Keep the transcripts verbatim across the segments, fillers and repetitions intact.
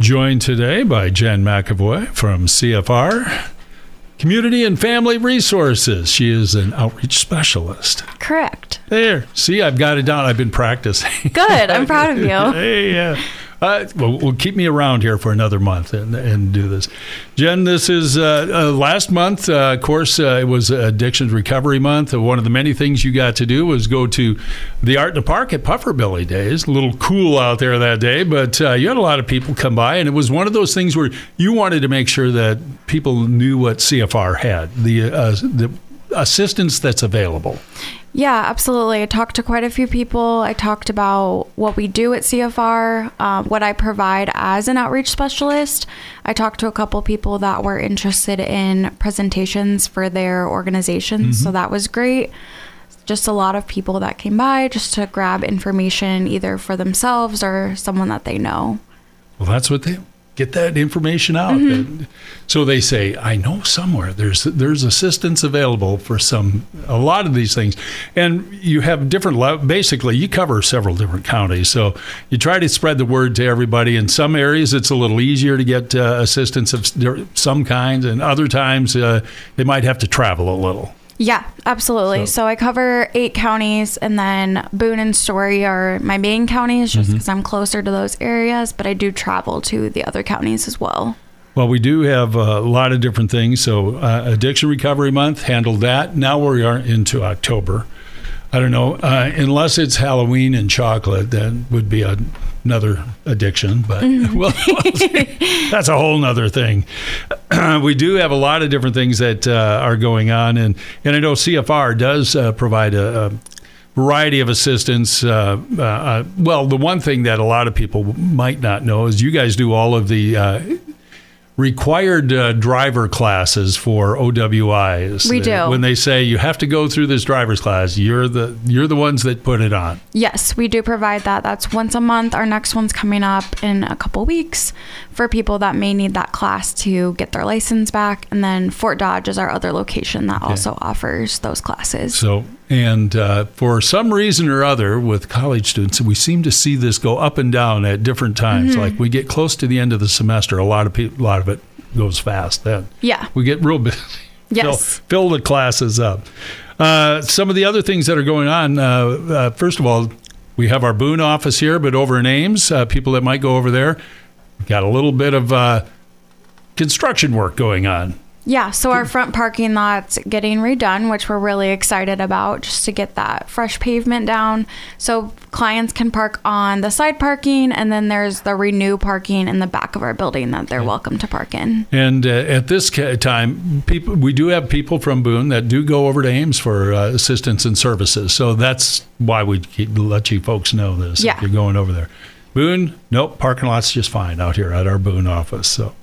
Joined today by Jen McAvoy from C F R, Community and Family Resources. She is an outreach specialist. Correct. There. See, I've got it down. I've been practicing. Good. I'm proud of you. Hey, yeah. Uh, well, well, keep me around here for another month and, and do this. Jen, this is uh, uh, last month, uh, of course, uh, it was Addictions Recovery Month. Uh, one of the many things you got to do was go to the Art in the Park at Pufferbilly Days. A little cool out there that day, but uh, you had a lot of people come by, and it was one of those things where you wanted to make sure that people knew what C F R had, the uh, the assistance that's available. Yeah, absolutely. I talked to quite a few people. I talked about what we do at C F R, uh, what I provide as an outreach specialist. I talked to a couple people that were interested in presentations for their organizations, mm-hmm. so that was great. Just a lot of people that came by just to grab information either for themselves or someone that they know. Well, that's what they get that information out. Mm-hmm. So they say, I know somewhere there's there's assistance available for some a lot of these things, and you have different le- basically you cover several different counties, so you try to spread the word to everybody. In some areas it's a little easier to get uh, assistance of some kind, and other times uh, they might have to travel a little. Yeah, absolutely. So, so I cover eight counties, and then Boone and Story are my main counties just because mm-hmm. I'm closer to those areas, but I do travel to the other counties as well. Well, we do have a lot of different things. So uh, Addiction Recovery Month handled that. Now we are into October. I don't know, uh, unless it's Halloween and chocolate, that would be a, another addiction, but mm-hmm. well, that's a whole nother thing. We do have a lot of different things that uh, are going on, and, and I know C F R does uh, provide a, a variety of assistance. Uh, uh, uh, well, the one thing that a lot of people might not know is you guys do all of the uh, required uh, driver classes for O W Is. We do. When they say you have to go through this driver's class, you're the you're the ones that put it on. Yes, we do provide that. That's once a month. Our next one's coming up in a couple weeks for people that may need that class to get their license back. And then Fort Dodge is our other location that okay. also offers those classes. So, and uh, for some reason or other with college students, we seem to see this go up and down at different times. Mm-hmm. Like we get close to the end of the semester, a lot of people, a lot of it goes fast then. Yeah. We get real busy. Yes. fill, fill the classes up. Uh, some of the other things that are going on, uh, uh, first of all, we have our Boone office here, but over in Ames, uh, people that might go over there, we've got a little bit of uh, construction work going on. Yeah, so our front parking lot's getting redone, which we're really excited about, just to get that fresh pavement down. So clients can park on the side parking, and then there's the renew parking in the back of our building that they're welcome to park in. And uh, at this time, people we do have people from Boone that do go over to Ames for uh, assistance and services. So that's why we keep, let you folks know this yeah. if you're going over there. Boone, nope, parking lot's just fine out here at our Boone office. So.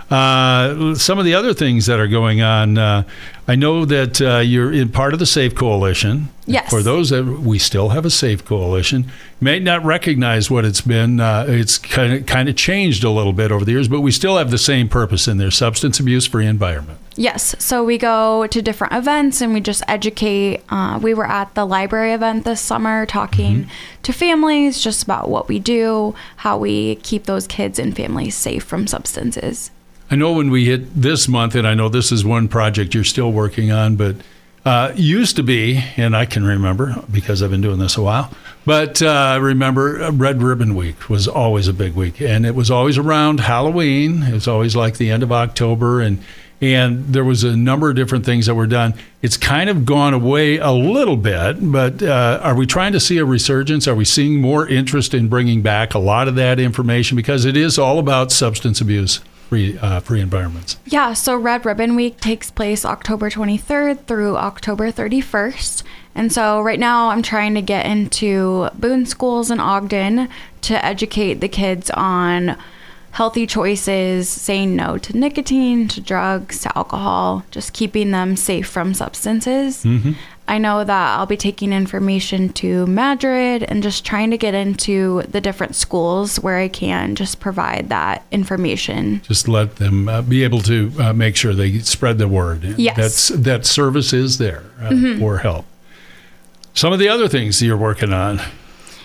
Uh, some of the other things that are going on, uh, I know that uh, you're in part of the SAFE Coalition. Yes. For those that we still have a SAFE Coalition, you may not recognize what it's been. Uh, it's kind of kind of changed a little bit over the years, but we still have the same purpose in there: substance abuse-free environment. Yes. So we go to different events and we just educate. Uh, we were at the library event this summer talking mm-hmm. to families just about what we do, how we keep those kids and families safe from substances. I know when we hit this month, and I know this is one project you're still working on, but uh, used to be, and I can remember because I've been doing this a while, but uh, remember Red Ribbon Week was always a big week, and it was always around Halloween. It was always like the end of October, and and there was a number of different things that were done. It's kind of gone away a little bit, but uh, are we trying to see a resurgence? Are we seeing more interest in bringing back a lot of that information? Because it is all about substance abuse. Free, uh, free environments. Yeah, so Red Ribbon Week takes place October twenty-third through October thirty-first. And so right now I'm trying to get into Boone schools in Ogden to educate the kids on healthy choices, saying no to nicotine, to drugs, to alcohol, just keeping them safe from substances. Mm-hmm. I know that I'll be taking information to Madrid and just trying to get into the different schools where I can just provide that information. Just let them uh, be able to uh, make sure they spread the word. Yes. That's, that service is there uh, mm-hmm. for help. Some of the other things you're working on.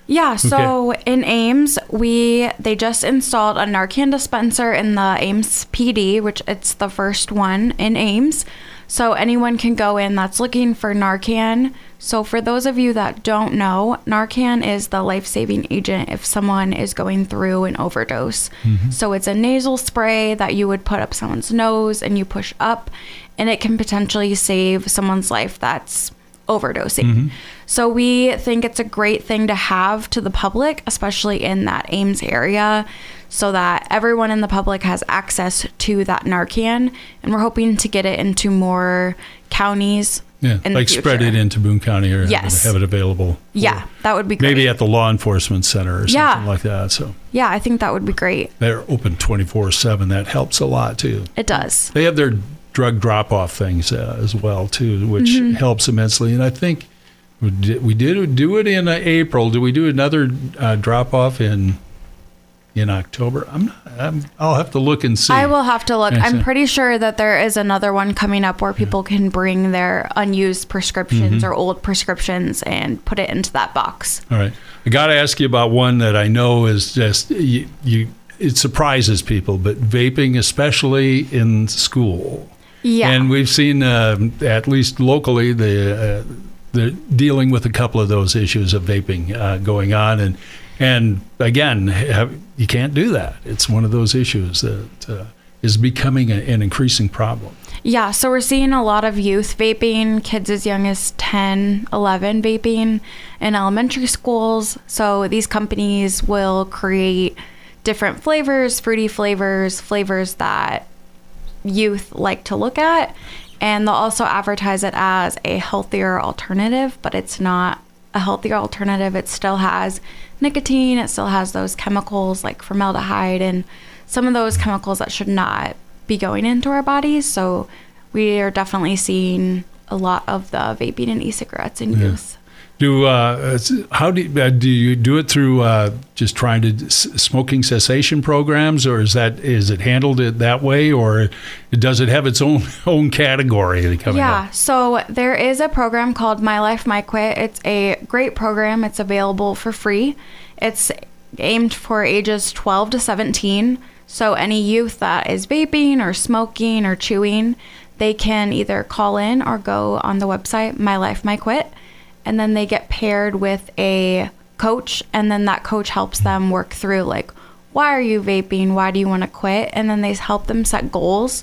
Yeah, so okay. in Ames, we they just installed a Narcan dispenser in the Ames P D, which it's the first one in Ames. So anyone can go in that's looking for Narcan. So for those of you that don't know, Narcan is the life-saving agent if someone is going through an overdose. Mm-hmm. So it's a nasal spray that you would put up someone's nose and you push up, and it can potentially save someone's life that's overdosing. Mm-hmm. So we think it's a great thing to have to the public, especially in that Ames area, so that everyone in the public has access to that Narcan. And we're hoping to get it into more counties. Yeah, in like the future. Spread it into Boone County or yes. have it available. Yeah, that would be great. Maybe at the law enforcement center or yeah. something like that. So yeah, I think that would be great. They're open twenty-four seven. That helps a lot too. It does. They have their drug drop-off things uh, as well too, which mm-hmm. helps immensely. And I think we did, we did do it in uh, April. Do we do another uh, drop-off in in October? I'm not, I'm, I'll have to look and see. I will have to look. I'm pretty sure that there is another one coming up where people yeah. can bring their unused prescriptions mm-hmm. or old prescriptions and put it into that box. All right. I got to ask you about one that I know is just, you, you it surprises people, but vaping, especially in school. Yeah. And we've seen, uh, at least locally, the, uh, they're dealing with a couple of those issues of vaping uh, going on. And And again, have, you can't do that. It's one of those issues that uh, is becoming a, an increasing problem. Yeah, so we're seeing a lot of youth vaping, kids as young as ten, eleven vaping in elementary schools. So these companies will create different flavors, fruity flavors, flavors that youth like to look at. And they'll also advertise it as a healthier alternative, but it's not a healthier alternative. It still has nicotine, it still has those chemicals like formaldehyde and some of those chemicals that should not be going into our bodies. So we are definitely seeing a lot of the vaping and e-cigarettes in yeah. youth. Do uh, how do you, uh, do you do it through uh, just trying to s- smoking cessation programs, or is that is it handled it that way, or does it have its own own category coming yeah, up? So there is a program called My Life My Quit. It's a great program. It's available for free. It's aimed for ages twelve to seventeen. So any youth that is vaping or smoking or chewing, they can either call in or go on the website My Life My Quit. And then they get paired with a coach, and then that coach helps them work through, like, why are you vaping? Why do you want to quit? And then they help them set goals.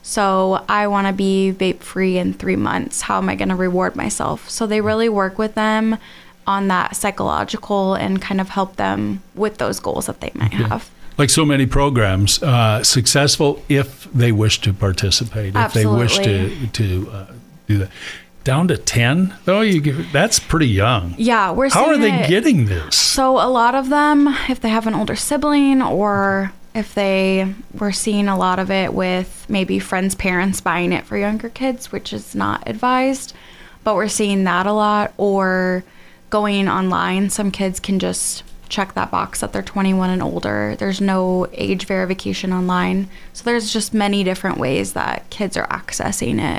So I want to be vape free in three months. How am I going to reward myself? So they really work with them on that psychological and kind of help them with those goals that they might yeah. have. Like so many programs, uh, successful if they wish to participate, Absolutely. if they wish to, to uh, do that. Down to ten, though, you give, that's pretty young. Yeah, we're How seeing are they it. getting this? So a lot of them, if they have an older sibling, or if they were seeing a lot of it with maybe friends' parents buying it for younger kids, which is not advised, but we're seeing that a lot. Or going online, some kids can just check that box that they're twenty-one and older. There's no age verification online. So there's just many different ways that kids are accessing it.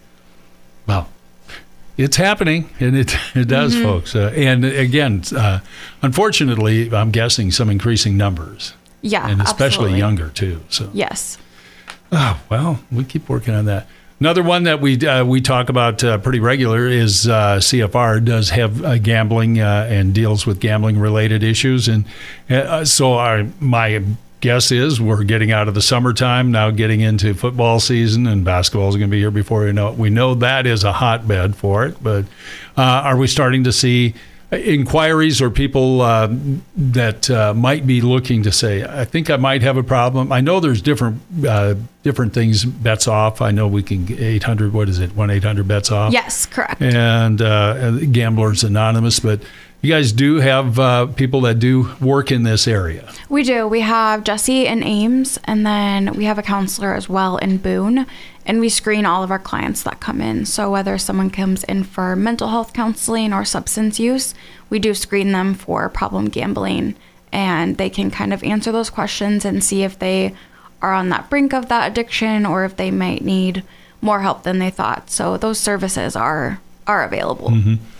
Wow. It's happening, and it it does, mm-hmm. folks. Uh, and again, uh, unfortunately, I'm guessing some increasing numbers. Yeah, and especially absolutely. younger too. So yes. Oh, well, we keep working on that. Another one that we uh, we talk about uh, pretty regular is uh, C F R does have uh, gambling uh, and deals with gambling related issues, and uh, so our my. guess is we're getting out of the summertime, now getting into football season, and basketball is going to be here before you know it. We know that is a hotbed for it, but uh, are we starting to see inquiries or people uh, that uh, might be looking to say, I think I might have a problem? I know there's different uh, different things, bets off. I know we can eight hundred, what is it, one eight hundred bets off? Yes, correct. And uh, Gamblers Anonymous, but you guys do have uh, people that do work in this area. We do. We have Jesse in Ames, and then we have a counselor as well in Boone, and we screen all of our clients that come in. So whether someone comes in for mental health counseling or substance use, we do screen them for problem gambling, and they can kind of answer those questions and see if they are on that brink of that addiction or if they might need more help than they thought. So those services are are available. Mm-hmm.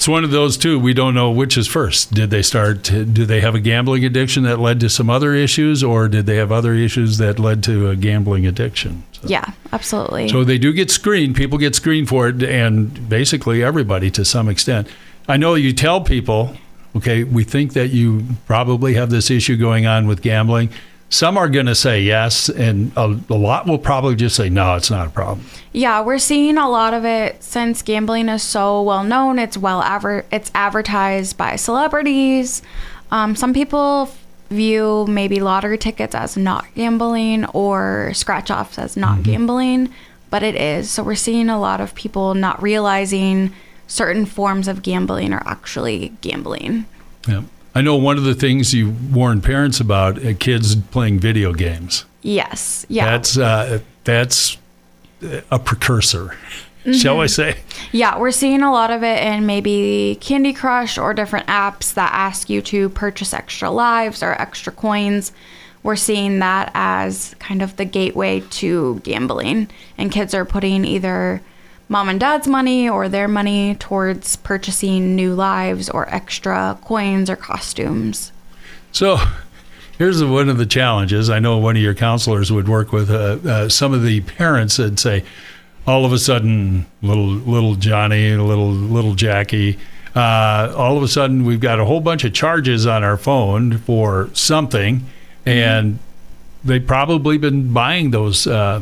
It's one of those two. We don't know which is first. Did they start? To, do they have a gambling addiction that led to some other issues, or did they have other issues that led to a gambling addiction? So, yeah, absolutely. So they do get screened. People get screened for it, and basically everybody to some extent. I know you tell people, okay, we think that you probably have this issue going on with gambling. Some are going to say yes, and a, a lot will probably just say, no, it's not a problem. Yeah, we're seeing a lot of it since gambling is so well known. It's well adver- it's advertised by celebrities. Um, some people view maybe lottery tickets as not gambling or scratch offs as not mm-hmm. gambling, but it is. So we're seeing a lot of people not realizing certain forms of gambling are actually gambling. Yeah. I know one of the things you warn parents about uh, kids playing video games. Yes. Yeah. That's uh, that's a precursor, mm-hmm. shall I say? Yeah, we're seeing a lot of it in maybe Candy Crush or different apps that ask you to purchase extra lives or extra coins. We're seeing that as kind of the gateway to gambling, and kids are putting either mom and dad's money or their money towards purchasing new lives or extra coins or costumes. So here's one of the challenges. I know one of your counselors would work with uh, uh, some of the parents that say, all of a sudden, little little Johnny, little little Jackie, uh, all of a sudden we've got a whole bunch of charges on our phone for something, and mm-hmm. they've probably been buying those uh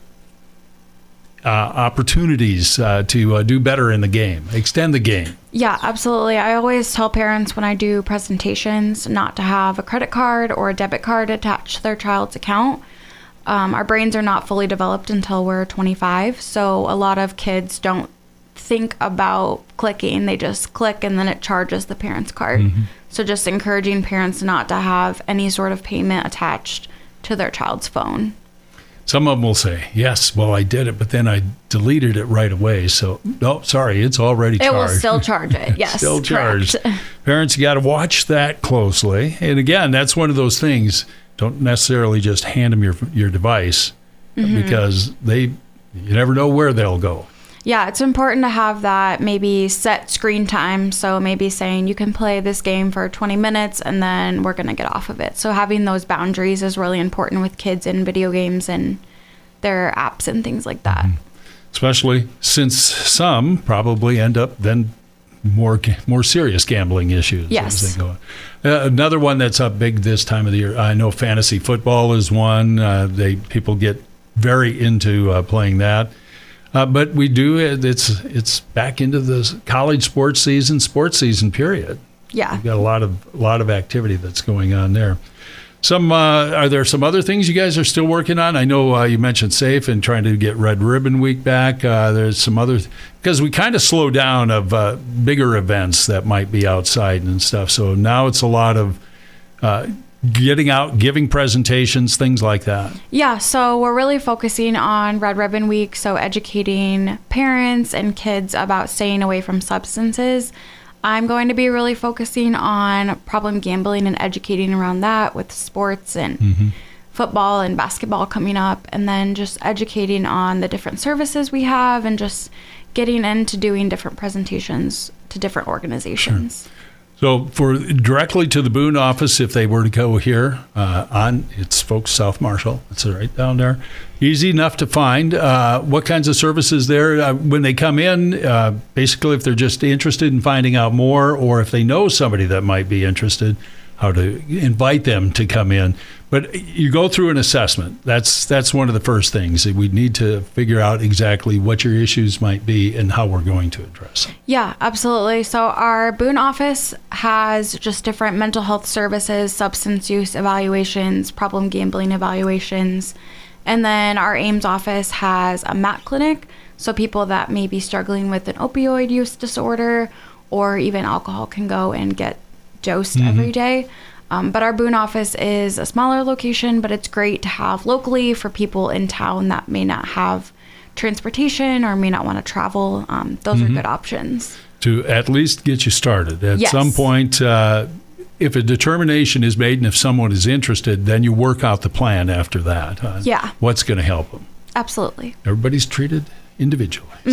Uh, opportunities uh, to uh, do better in the game, extend the game. Yeah, absolutely. I always tell parents when I do presentations not to have a credit card or a debit card attached to their child's account. Um, our brains are not fully developed until we're twenty-five, so a lot of kids don't think about clicking. They just click and then it charges the parent's card. Mm-hmm. So just encouraging parents not to have any sort of payment attached to their child's phone. Some of them will say, yes, well, I did it, but then I deleted it right away. So, no, sorry, it's already charged. It will still charge it, yes. Still charged. Parents, you got to watch that closely. And again, that's one of those things. Don't necessarily just hand them your your device mm-hmm. because they, you never know where they'll go. Yeah, it's important to have that maybe set screen time. So maybe saying you can play this game for twenty minutes and then we're going to get off of it. So having those boundaries is really important with kids in video games and their apps and things like that. Mm-hmm. Especially since some probably end up then more more serious gambling issues yes. as they go. Uh, another one that's up big this time of the year, I know fantasy football is one. Uh, they people get very into uh, playing that. Uh, but we do, it's it's back into the college sports season, sports season period. Yeah. We've got a lot of a lot of activity that's going on there. Some uh, are there some other things you guys are still working on? I know uh, you mentioned SAFE and trying to get Red Ribbon Week back. Uh, there's some other, because we kind of slow down of uh, bigger events that might be outside and stuff. So now it's a lot of uh, getting out, giving presentations, things like that. Yeah, so we're really focusing on Red Ribbon Week, so educating parents and kids about staying away from substances. I'm going to be really focusing on problem gambling and educating around that with sports and mm-hmm. football and basketball coming up, and then just educating on the different services we have and just getting into doing different presentations to different organizations. Sure. So for directly to the Boone office, if they were to go here uh, on, it's folks South Marshall. It's right down there. Easy enough to find. Uh, what kinds of services there? Uh, when they come in, uh, basically if they're just interested in finding out more, or if they know somebody that might be interested, how to invite them to come in. But you go through an assessment. That's that's one of the first things. We need to figure out exactly what your issues might be and how we're going to address them. Yeah, absolutely. So our Boone office has just different mental health services, substance use evaluations, problem gambling evaluations. And then our Ames office has a M A C clinic. So people that may be struggling with an opioid use disorder or even alcohol can go and get dosed mm-hmm. every day. Um, but our Boone office is a smaller location, but it's great to have locally for people in town that may not have transportation or may not want to travel. Um, those mm-hmm. are good options. To at least get you started. At yes. some point, uh, if a determination is made and if someone is interested, then you work out the plan after that. Uh, yeah. What's going to help them. Absolutely. Everybody's treated individually. Mm-hmm. So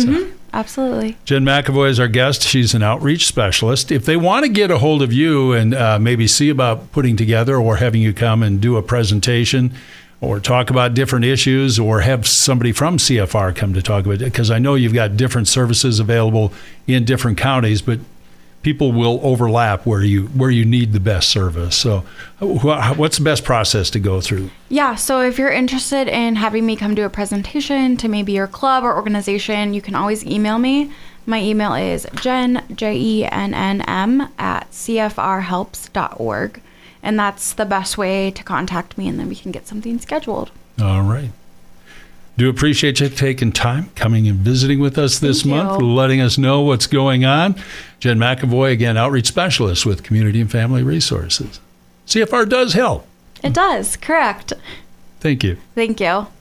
Absolutely. Jen McAvoy is our guest. She's an outreach specialist. If they want to get a hold of you and uh, maybe see about putting together or having you come and do a presentation or talk about different issues or have somebody from C F R come to talk about it, because I know you've got different services available in different counties, but people will overlap where you where you need the best service. So wh- what's the best process to go through? Yeah, so if you're interested in having me come do a presentation to maybe your club or organization, you can always email me. My email is jen, J E N N M, at c f r helps dot org. And that's the best way to contact me, and then we can get something scheduled. All right. Do appreciate you taking time, coming and visiting with us this Thank month, you. letting us know what's going on. Jen McAvoy, again, outreach specialist with Community and Family Resources. C F R does help. It does, correct. Thank you. Thank you.